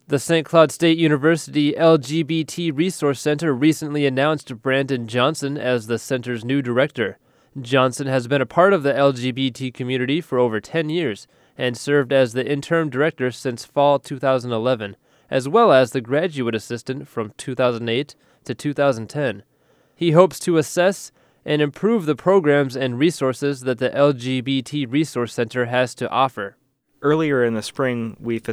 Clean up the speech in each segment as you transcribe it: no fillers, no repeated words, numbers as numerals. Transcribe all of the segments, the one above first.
The St. Cloud State University LGBT Resource Center recently announced Brandon Johnson as the center's new director. Johnson has been a part of the LGBT community for over 10 years and served as the interim director since fall 2011, as well as the graduate assistant from 2008 to 2010. He hopes to assess and improve the programs and resources that the LGBT Resource Center has to offer. Earlier in the spring,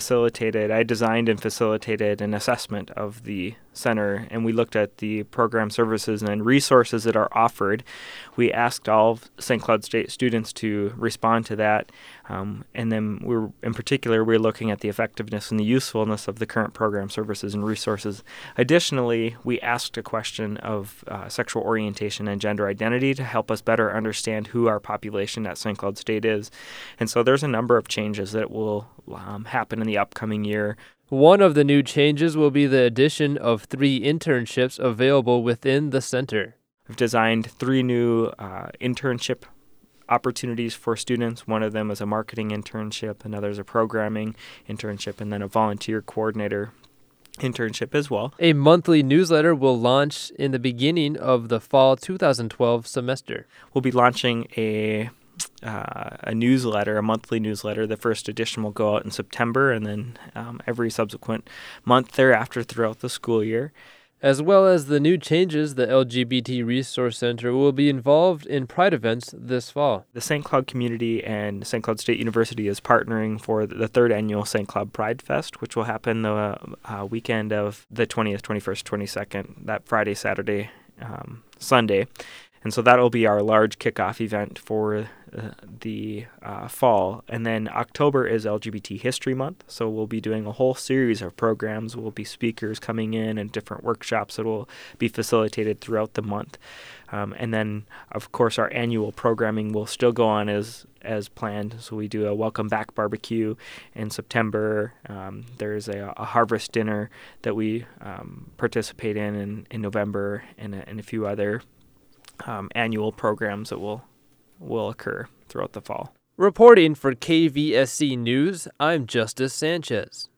I designed and facilitated an assessment of the center, and we looked at the program services and resources that are offered. We asked all of St. Cloud State students to respond to that, and then we're looking at the effectiveness and the usefulness of the current program services and resources. Additionally, we asked a question of sexual orientation and gender identity to help us better understand who our population at St. Cloud State is. And so there's a number of changes that will happen in the upcoming year. One of the new changes will be the addition of 3 internships available within the center. We've designed 3 new internship opportunities for students. One of them is a marketing internship, another is a programming internship, and then a volunteer coordinator internship as well. A monthly newsletter will launch in the beginning of the fall 2012 semester. We'll be launching a newsletter, a monthly newsletter. The first edition will go out in September, and then every subsequent month thereafter throughout the school year. As well as the new changes, the LGBT Resource Center will be involved in Pride events this fall. The St. Cloud community and St. Cloud State University is partnering for the 3rd annual St. Cloud Pride Fest, which will happen the weekend of the 20th, 21st, 22nd, that Friday, Saturday, Sunday. And so that will be our large kickoff event for the fall. And then October is LGBT History Month, so we'll be doing a whole series of programs. We'll be speakers coming in and different workshops that will be facilitated throughout the month. And then, of course, our annual programming will still go on as planned. So we do a welcome back barbecue in September. There's a harvest dinner that we participate in November, and a few other annual programs that will occur throughout the fall. Reporting for KVSC News, I'm Justice Sanchez.